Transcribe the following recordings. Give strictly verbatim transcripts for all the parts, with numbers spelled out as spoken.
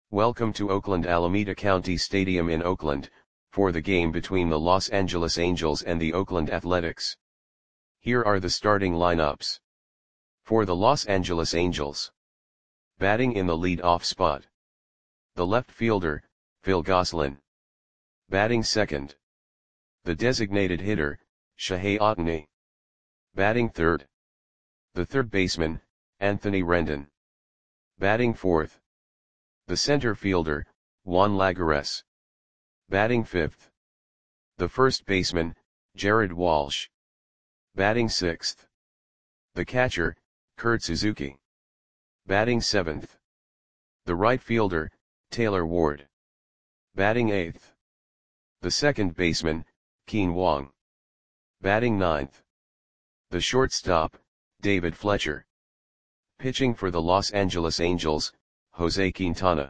Welcome to Oakland Alameda County Stadium in Oakland, for the game between the Los Angeles Angels and the Oakland Athletics. Here are the starting lineups. For the Los Angeles Angels. Batting in the lead-off spot. The left fielder, Phil Gosselin. Batting second. The designated hitter, Shohei Ohtani. Batting third. The third baseman, Anthony Rendon. Batting fourth. The center fielder, Juan Lagares. Batting fifth. The first baseman, Jared Walsh. Batting sixth. The catcher, Kurt Suzuki. Batting seventh. The right fielder, Taylor Ward. Batting eighth. The second baseman, Keen Wong. Batting ninth. The shortstop, David Fletcher. Pitching for the Los Angeles Angels, Jose Quintana.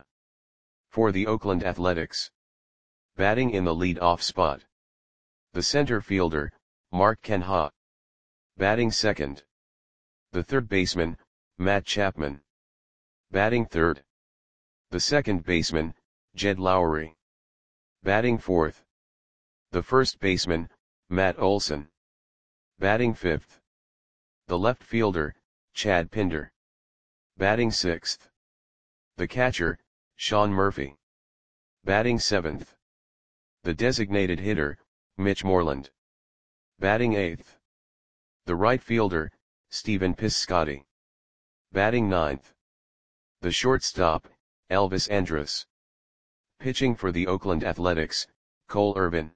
For the Oakland Athletics. Batting in the lead-off spot. The center fielder, Mark Canha. Batting second. The third baseman, Matt Chapman. Batting third. The second baseman, Jed Lowrie. Batting fourth. The first baseman, Matt Olson. Batting fifth. The left fielder, Chad Pinder. Batting sixth. The catcher, Sean Murphy. Batting seventh. The designated hitter, Mitch Moreland. Batting eighth. The right fielder, Stephen Piscotty. Batting ninth. The shortstop, Elvis Andrus. Pitching for the Oakland Athletics, Cole Irvin.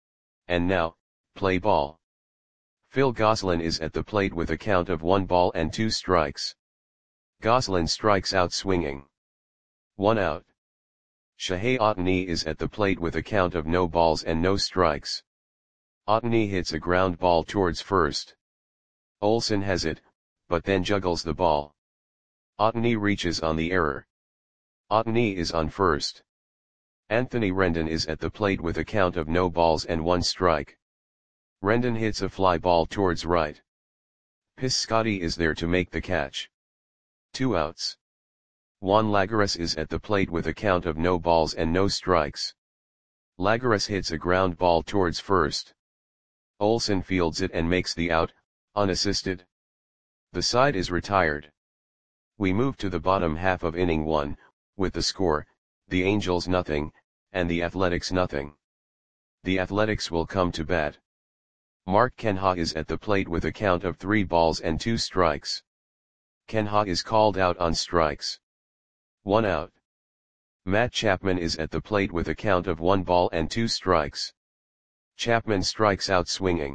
And now, play ball. Phil Gosselin is at the plate with a count of one ball and two strikes. Gosselin strikes out swinging. One out. Shohei Ohtani is at the plate with a count of no balls and no strikes. Ohtani hits a ground ball towards first. Olson has it, but then juggles the ball. Ohtani reaches on the error. Ohtani is on first. Anthony Rendon is at the plate with a count of no balls and one strike. Rendon hits a fly ball towards right. Piscotty is there to make the catch. Two outs. Juan Lagares is at the plate with a count of no balls and no strikes. Lagares hits a ground ball towards first. Olson fields it and makes the out, unassisted. The side is retired. We move to the bottom half of inning one, with the score, the Angels nothing, and the Athletics nothing. The Athletics will come to bat. Mark Canha is at the plate with a count of three balls and two strikes. Canha is called out on strikes. One out. Matt Chapman is at the plate with a count of one ball and two strikes. Chapman strikes out swinging.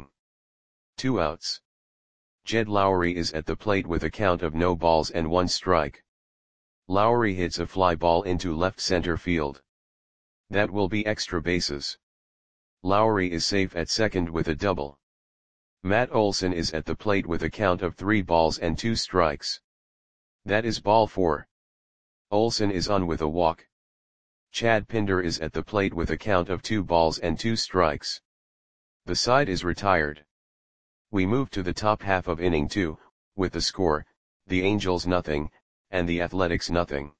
Two outs. Jed Lowrie is at the plate with a count of no balls and one strike. Lowrie hits a fly ball into left center field. That will be extra bases. Lowrie is safe at second with a double. Matt Olson is at the plate with a count of three balls and two strikes. That is ball four. Olson is on with a walk. Chad Pinder is at the plate with a count of two balls and two strikes. The side is retired. We move to the top half of inning two, with the score, the Angels nothing, and the Athletics nothing.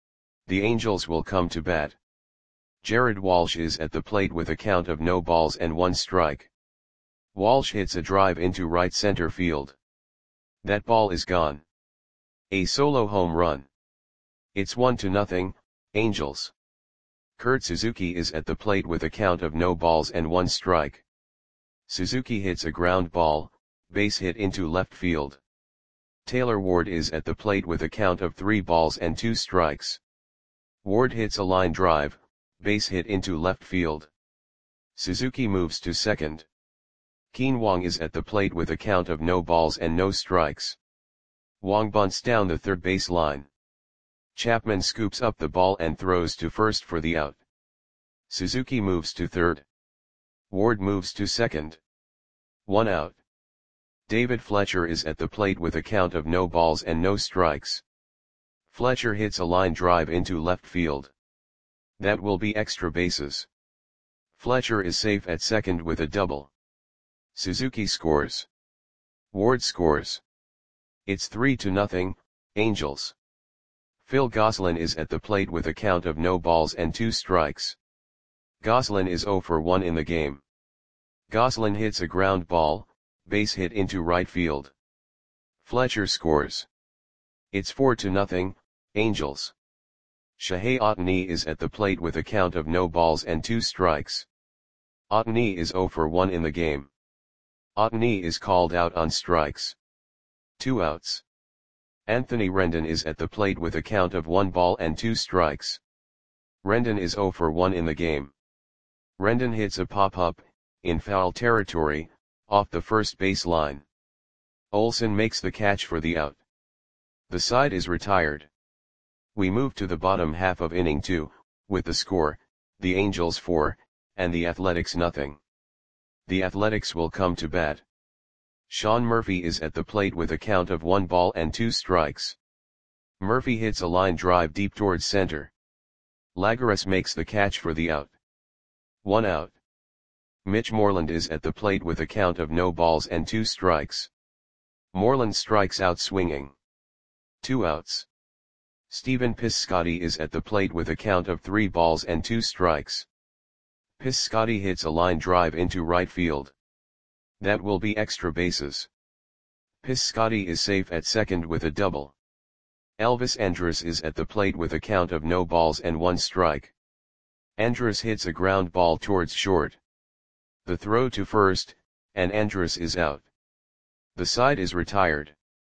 The Angels will come to bat. Jared Walsh is at the plate with a count of no balls and one strike. Walsh hits a drive into right center field. That ball is gone. A solo home run. It's one to nothing, Angels. Kurt Suzuki is at the plate with a count of no balls and one strike. Suzuki hits a ground ball, base hit into left field. Taylor Ward is at the plate with a count of three balls and two strikes. Ward hits a line drive, base hit into left field. Suzuki moves to second. Keen Wong is at the plate with a count of no balls and no strikes. Wong bunts down the third base line. Chapman scoops up the ball and throws to first for the out. Suzuki moves to third. Ward moves to second. One out. David Fletcher is at the plate with a count of no balls and no strikes. Fletcher hits a line drive into left field. That will be extra bases. Fletcher is safe at second with a double. Suzuki scores. Ward scores. It's three to nothing, Angels. Phil Gosselin is at the plate with a count of no balls and two strikes. Gosselin is zero for one in the game. Gosselin hits a ground ball, base hit into right field. Fletcher scores. It's four to nothing, Angels. Shohei Ohtani is at the plate with a count of no balls and two strikes. Ohtani is zero for one in the game. Ohtani is called out on strikes. Two outs. Anthony Rendon is at the plate with a count of one ball and two strikes. Rendon is zero for one in the game. Rendon hits a pop-up, in foul territory, off the first base line. Olsen makes the catch for the out. The side is retired. We move to the bottom half of inning two, with the score, the Angels four, and the Athletics nothing. The Athletics will come to bat. Sean Murphy is at the plate with a count of one ball and two strikes. Murphy hits a line drive deep towards center. Lagares makes the catch for the out. One out. Mitch Moreland is at the plate with a count of no balls and two strikes. Moreland strikes out swinging. Two outs. Stephen Piscotty is at the plate with a count of three balls and two strikes. Piscotty hits a line drive into right field. That will be extra bases. Piscotty is safe at second with a double. Elvis Andrus is at the plate with a count of no balls and one strike. Andrus hits a ground ball towards short. The throw to first, and Andrus is out. The side is retired.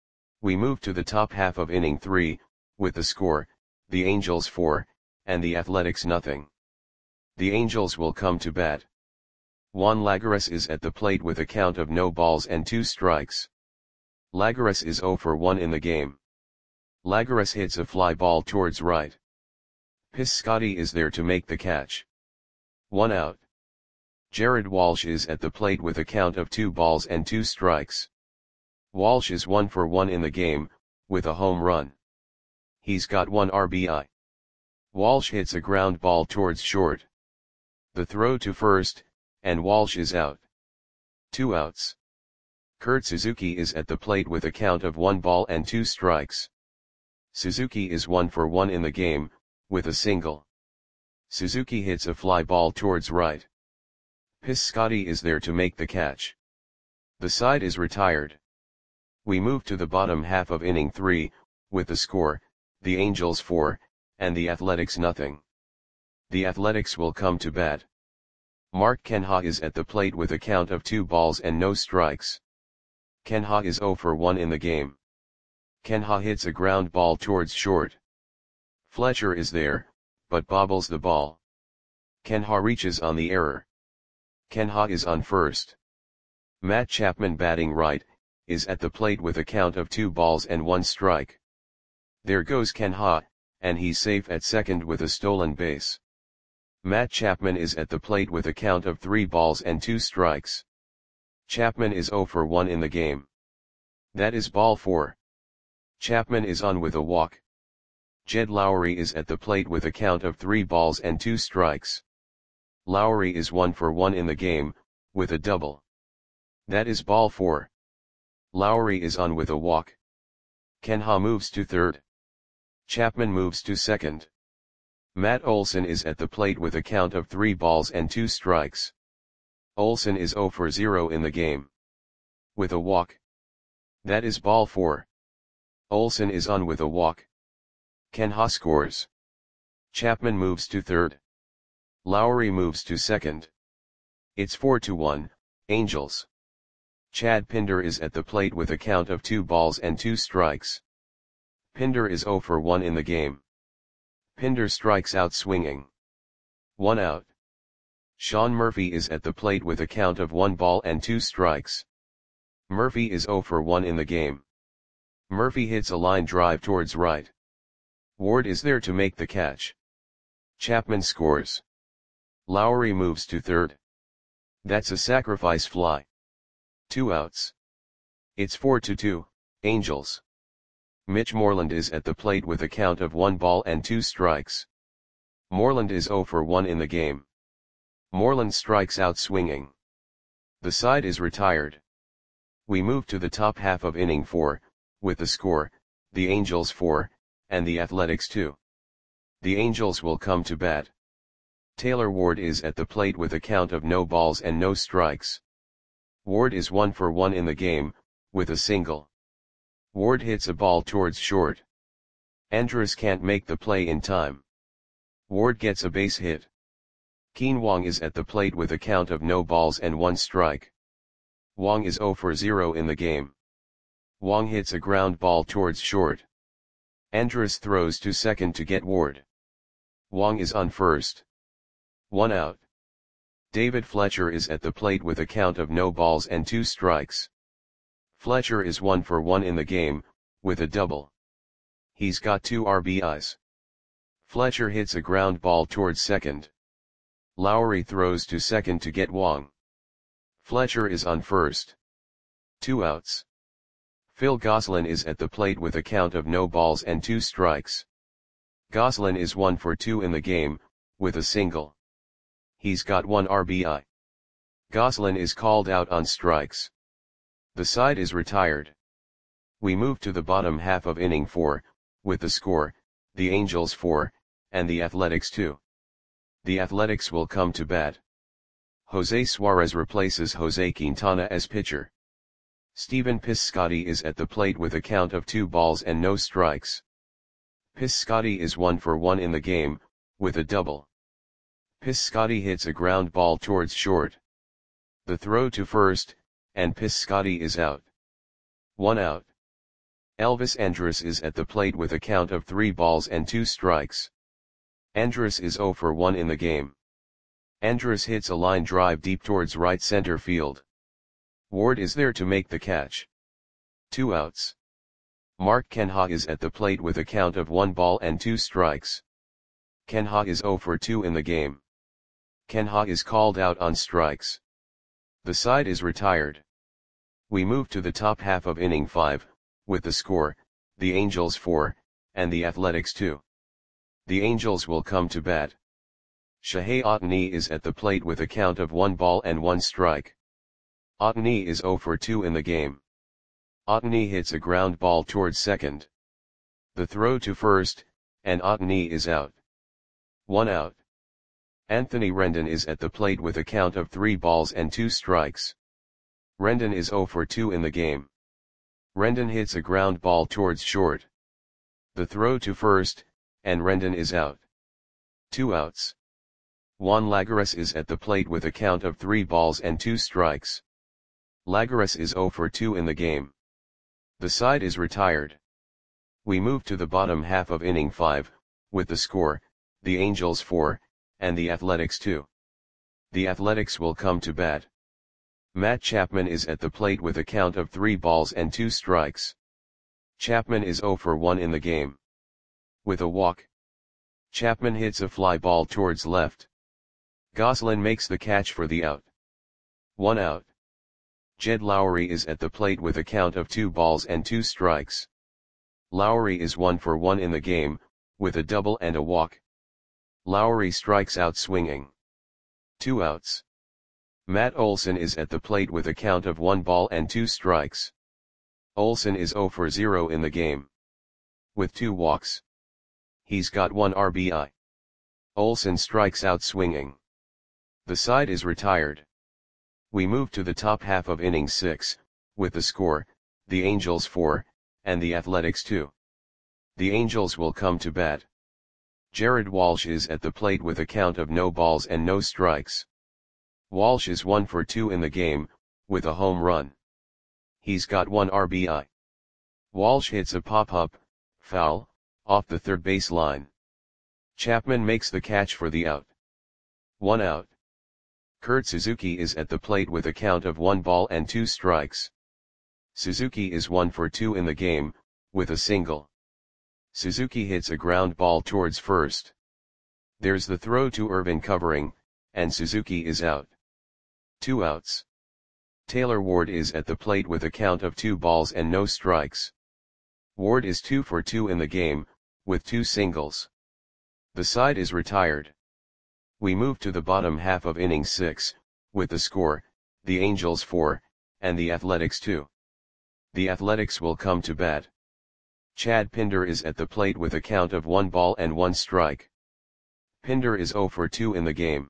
We move to the top half of inning three, with the score, the Angels four, and the Athletics nothing. The Angels will come to bat. Juan Lagares is at the plate with a count of no balls and two strikes. Lagares is zero for one in the game. Lagares hits a fly ball towards right. Piscotty is there to make the catch. One out. Jared Walsh is at the plate with a count of two balls and two strikes. Walsh is one for one in the game, with a home run. He's got one R B I. Walsh hits a ground ball towards short. The throw to first, and Walsh is out. Two outs. Kurt Suzuki is at the plate with a count of one ball and two strikes. Suzuki is one for one in the game, with a single. Suzuki hits a fly ball towards right. Piscotty is there to make the catch. The side is retired. We move to the bottom half of inning three, with the score, the Angels four, and the Athletics nothing. The Athletics will come to bat. Mark Kenha is at the plate with a count of two balls and no strikes. Kenha is zero for one in the game. Kenha hits a ground ball towards short. Fletcher is there, but bobbles the ball. Kenha reaches on the error. Kenha is on first. Matt Chapman, batting right, is at the plate with a count of two balls and one strike. There goes Kenha, and he's safe at second with a stolen base. Matt Chapman is at the plate with a count of three balls and two strikes. Chapman is zero for one in the game. That is ball four. Chapman is on with a walk. Jed Lowry is at the plate with a count of three balls and two strikes. Lowry is one for one in the game, with a double. That is ball four. Lowry is on with a walk. Kenha moves to third. Chapman moves to second. Matt Olson is at the plate with a count of three balls and two strikes. Olson is zero for zero in the game. With a walk. That is ball four. Olson is on with a walk. Kenha scores. Chapman moves to third. Lowry moves to second. It's four to one, Angels. Chad Pinder is at the plate with a count of two balls and two strikes. Pinder is zero for one in the game. Pinder strikes out swinging. One out. Sean Murphy is at the plate with a count of one ball and two strikes. Murphy is zero for one in the game. Murphy hits a line drive towards right. Ward is there to make the catch. Chapman scores. Lowry moves to third. That's a sacrifice fly. Two outs. It's four to two, Angels. Mitch Moreland is at the plate with a count of one ball and two strikes. Moreland is zero for one in the game. Moreland strikes out swinging. The side is retired. We move to the top half of inning four, with the score, the Angels four, and the Athletics two. The Angels will come to bat. Taylor Ward is at the plate with a count of no balls and no strikes. Ward is one for one in the game, with a single. Ward hits a ball towards short. Andrus can't make the play in time. Ward gets a base hit. Keen Wong is at the plate with a count of no balls and one strike. Wong is zero for zero in the game. Wong hits a ground ball towards short. Andrus throws to second to get Ward. Wong is on first. One out. David Fletcher is at the plate with a count of no balls and two strikes. Fletcher is one for one in the game, with a double. He's got two R B Is. Fletcher hits a ground ball towards second. Lowry throws to second to get Wong. Fletcher is on first. Two outs. Phil Gosselin is at the plate with a count of no balls and two strikes. Gosselin is one for two in the game, with a single. He's got one R B I. Gosselin is called out on strikes. The side is retired. We move to the bottom half of inning four, with the score, the Angels four, and the Athletics two. The Athletics will come to bat. Jose Suarez replaces Jose Quintana as pitcher. Stephen Piscotty is at the plate with a count of two balls and no strikes. Piscotty is one for one in the game, with a double. Piscotty hits a ground ball towards short. The throw to first, and Piscotty is out. One out. Elvis Andrus is at the plate with a count of three balls and two strikes. Andrus is zero for one in the game. Andrus hits a line drive deep towards right center field. Ward is there to make the catch. Two outs. Mark Kenha is at the plate with a count of one ball and two strikes. Kenha is zero for two in the game. Kenha is called out on strikes. The side is retired. We move to the top half of inning five, with the score, the Angels four, and the Athletics two. The Angels will come to bat. Shohei Ohtani is at the plate with a count of one ball and one strike. Ohtani is zero for two in the game. Ohtani hits a ground ball towards second. The throw to first, and Ohtani is out. One out. Anthony Rendon is at the plate with a count of three balls and two strikes. Rendon is zero for two in the game. Rendon hits a ground ball towards short. The throw to first, and Rendon is out. Two outs. Juan Lagares is at the plate with a count of three balls and two strikes. Lagares is zero for two in the game. The side is retired. We move to the bottom half of inning five, with the score, the Angels four, and the Athletics two. The Athletics will come to bat. Matt Chapman is at the plate with a count of three balls and two strikes. Chapman is zero for one in the game. With a walk. Chapman hits a fly ball towards left. Gosselin makes the catch for the out. One out. Jed Lowry is at the plate with a count of two balls and two strikes. Lowry is one for one in the game, with a double and a walk. Lowry strikes out swinging. Two outs. Matt Olson is at the plate with a count of one ball and two strikes. Olson is zero for zero in the game. With two walks. He's got one R B I. Olson strikes out swinging. The side is retired. We move to the top half of inning six, with the score, the Angels four, and the Athletics two. The Angels will come to bat. Jared Walsh is at the plate with a count of no balls and no strikes. Walsh is one for two in the game, with a home run. He's got one R B I. Walsh hits a pop-up, foul, off the third base line. Chapman makes the catch for the out. One out. Kurt Suzuki is at the plate with a count of one ball and two strikes. Suzuki is one for two in the game, with a single. Suzuki hits a ground ball towards first. There's the throw to Irvin covering, and Suzuki is out. Two outs. Taylor Ward is at the plate with a count of two balls and no strikes. Ward is two for two in the game, with two singles. The side is retired. We move to the bottom half of inning six, with the score, the Angels four, and the Athletics two. The Athletics will come to bat. Chad Pinder is at the plate with a count of one ball and one strike. Pinder is zero for two in the game.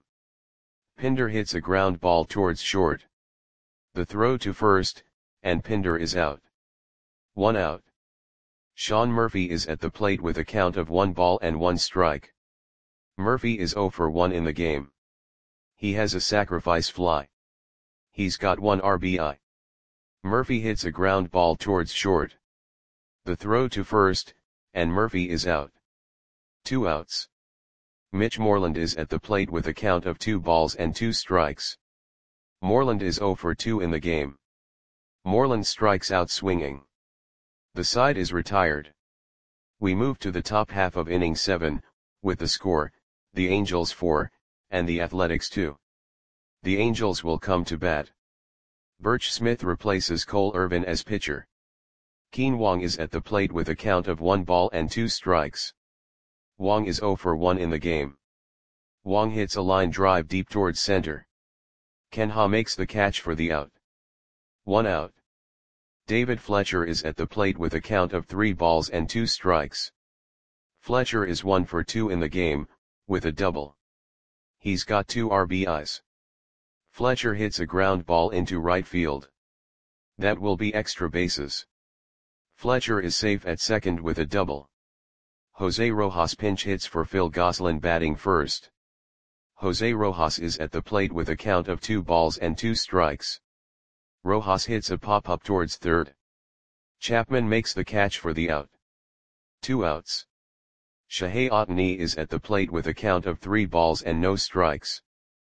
Pinder hits a ground ball towards short. The throw to first, and Pinder is out. One out. Sean Murphy is at the plate with a count of one ball and one strike. Murphy is zero for one in the game. He has a sacrifice fly. He's got one R B I. Murphy hits a ground ball towards short. The throw to first, and Murphy is out. Two outs. Mitch Moreland is at the plate with a count of two balls and two strikes. Moreland is zero for two in the game. Moreland strikes out swinging. The side is retired. We move to the top half of inning seven, with the score, the Angels four, and the Athletics two. The Angels will come to bat. Birch Smith replaces Cole Irvin as pitcher. Keen Wong is at the plate with a count of one ball and two strikes. Wong is zero for one in the game. Wong hits a line drive deep towards center. Ken Ha makes the catch for the out. One out. David Fletcher is at the plate with a count of three balls and two strikes. Fletcher is one for two in the game, with a double. He's got two R B Is. Fletcher hits a ground ball into right field. That will be extra bases. Fletcher is safe at second with a double. Jose Rojas pinch hits for Phil Gosselin batting first. Jose Rojas is at the plate with a count of two balls and two strikes. Rojas hits a pop-up towards third. Chapman makes the catch for the out. Two outs. Shohei Ohtani is at the plate with a count of three balls and no strikes.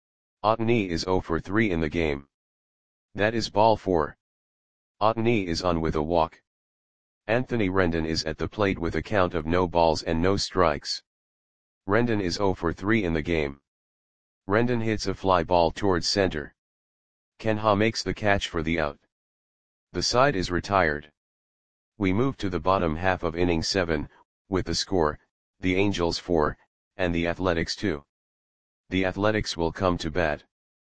Ohtani is zero for three in the game. That is ball four. Ohtani is on with a walk. Anthony Rendon is at the plate with a count of no balls and no strikes. Rendon is zero for three in the game. Rendon hits a fly ball towards center. Ken Ha makes the catch for the out. The side is retired. We move to the bottom half of inning seven, with the score, the Angels four, and the Athletics two. The Athletics will come to bat.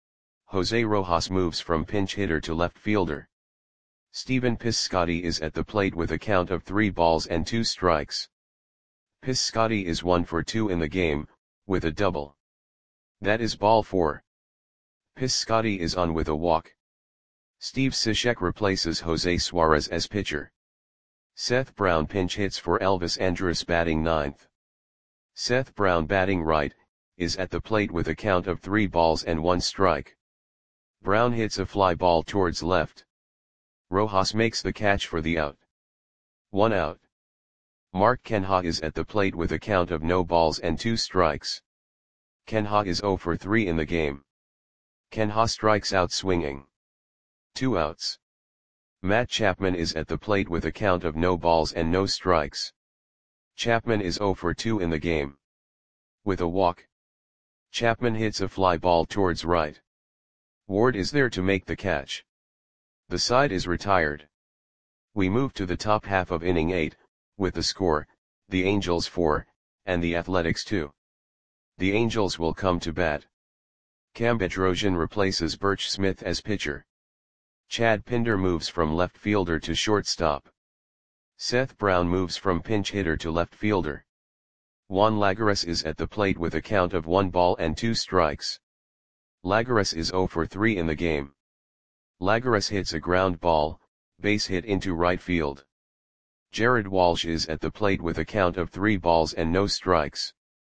Jose Rojas moves from pinch hitter to left fielder. Stephen Piscotty is at the plate with a count of three balls and two strikes. Piscotty is one for two in the game, with a double. That is ball four. Piscotty is on with a walk. Steve Cishek replaces Jose Suarez as pitcher. Seth Brown pinch hits for Elvis Andrus batting ninth. Seth Brown batting right, is at the plate with a count of three balls and one strike. Brown hits a fly ball towards left. Rojas makes the catch for the out. One out. Mark Canha is at the plate with a count of no balls and two strikes. Canha is zero for three in the game. Canha strikes out swinging. Two outs. Matt Chapman is at the plate with a count of no balls and no strikes. Chapman is zero for two in the game. With a walk. Chapman hits a fly ball towards right. Ward is there to make the catch. The side is retired. We move to the top half of inning eight, with the score, the Angels four, and the Athletics two. The Angels will come to bat. Cam Bedrosian replaces Birch Smith as pitcher. Chad Pinder moves from left fielder to shortstop. Seth Brown moves from pinch hitter to left fielder. Juan Lagares is at the plate with a count of one ball and two strikes. Lagares is zero for three in the game. Lagares hits a ground ball, base hit into right field. Jared Walsh is at the plate with a count of three balls and no strikes.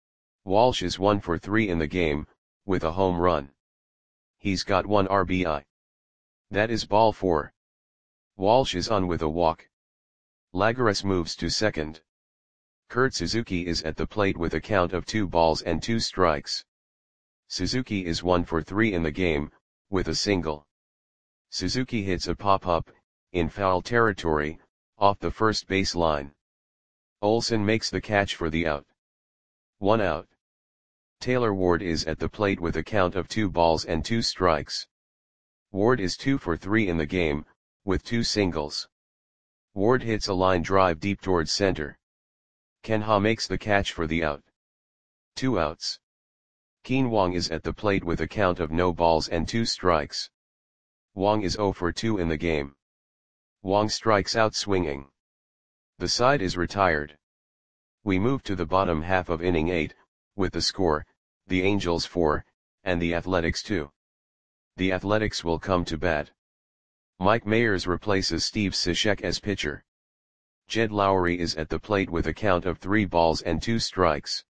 Walsh is one for three in the game, with a home run. He's got one R B I. That is ball four. Walsh is on with a walk. Lagares moves to second. Kurt Suzuki is at the plate with a count of two balls and two strikes. Suzuki is one for three in the game, with a single. Suzuki hits a pop-up, in foul territory, off the first base line. Olsen makes the catch for the out. One out. Taylor Ward is at the plate with a count of two balls and two strikes. Ward is two for three in the game, with two singles. Ward hits a line drive deep towards center. Canha makes the catch for the out. Two outs. Keen Wong is at the plate with a count of no balls and two strikes. Wong is zero for two in the game. Wong strikes out swinging. The side is retired. We move to the bottom half of inning eight, with the score, the Angels four, and the Athletics two. The Athletics will come to bat. Mike Mayers replaces Steve Cishek as pitcher. Jed Lowrie is at the plate with a count of three balls and two strikes.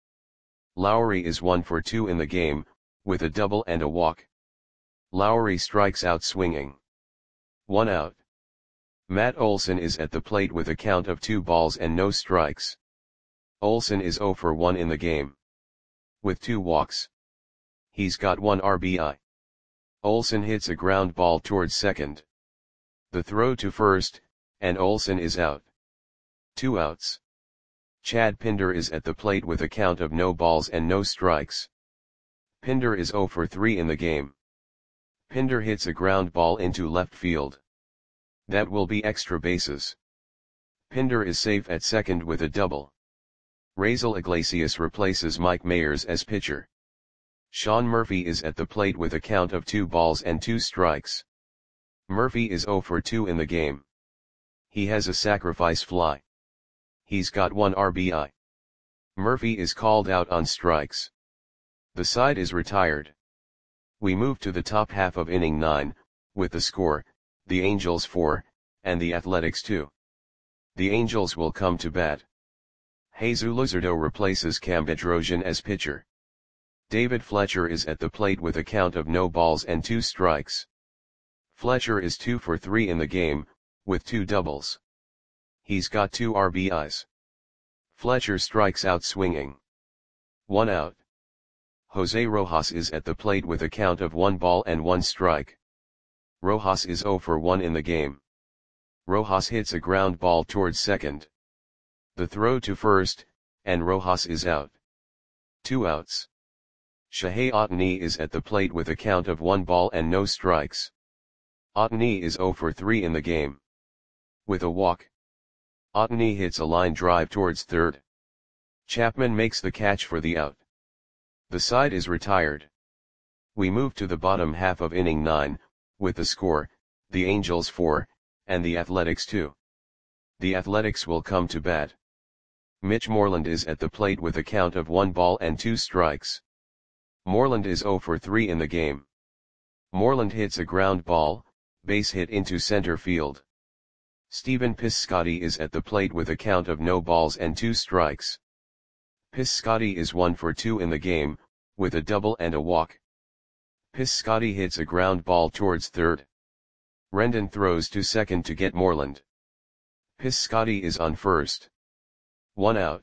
Lowrie is one for two in the game, with a double and a walk. Lowrie strikes out swinging. One out. Matt Olson is at the plate with a count of two balls and no strikes. Olson is zero for one in the game. With two walks. He's got one R B I. Olson hits a ground ball towards second. The throw to first, and Olson is out. Two outs. Chad Pinder is at the plate with a count of no balls and no strikes. Pinder is zero for three in the game. Pinder hits a ground ball into left field. That will be extra bases. Pinder is safe at second with a double. Raisel Iglesias replaces Mike Mayers as pitcher. Sean Murphy is at the plate with a count of two balls and two strikes. Murphy is zero for two in the game. He has a sacrifice fly. He's got one R B I. Murphy is called out on strikes. The side is retired. We move to the top half of inning nine, with the score, the Angels four, and the Athletics two. The Angels will come to bat. Jesus Luzardo replaces Cam Bedrosian as pitcher. David Fletcher is at the plate with a count of no balls and two strikes. Fletcher is two for three in the game, with two doubles. He's got two R B Is. Fletcher strikes out swinging. One out. Jose Rojas is at the plate with a count of one ball and one strike. Rojas is zero for one in the game. Rojas hits a ground ball towards second. The throw to first, and Rojas is out. Two outs. Shohei Ohtani is at the plate with a count of one ball and no strikes. Ohtani is zero for three in the game. With a walk. Ohtani hits a line drive towards third. Chapman makes the catch for the out. The side is retired. We move to the bottom half of inning nine, with the score, the Angels four, and the Athletics two. The Athletics will come to bat. Mitch Moreland is at the plate with a count of one ball and two strikes. Moreland is zero for three in the game. Moreland hits a ground ball, base hit into center field. Stephen Piscotty is at the plate with a count of no balls and two strikes. Piscotty is one for two in the game, with a double and a walk. Piscotty hits a ground ball towards third. Rendon throws to second to get Moreland. Piscotty is on first. One out.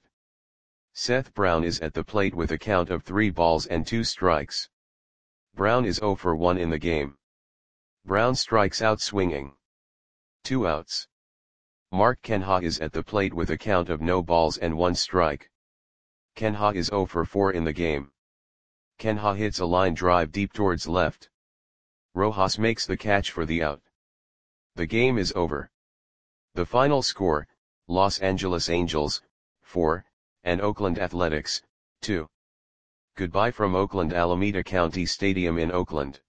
Seth Brown is at the plate with a count of three balls and two strikes. Brown is zero for one in the game. Brown strikes out swinging. Two outs. Mark Canha is at the plate with a count of no balls and one strike. Canha is zero for four in the game. Canha hits a line drive deep towards left. Rojas makes the catch for the out. The game is over. The final score, Los Angeles Angels, four, and Oakland Athletics, two. Goodbye from Oakland Alameda County Stadium in Oakland.